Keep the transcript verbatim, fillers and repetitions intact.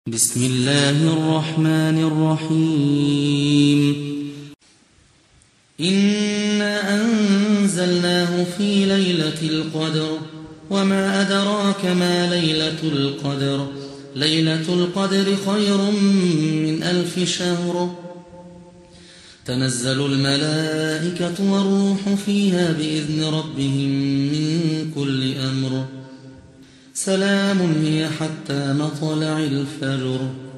بسم الله الرحمن الرحيم إنا أنزلناه في ليلة القدر وما أدراك ما ليلة القدر ليلة القدر خير من ألف شهر تنزل الملائكة والروح فيها بإذن ربهم من كل أمر سلام هي حتى مطلع الفجر.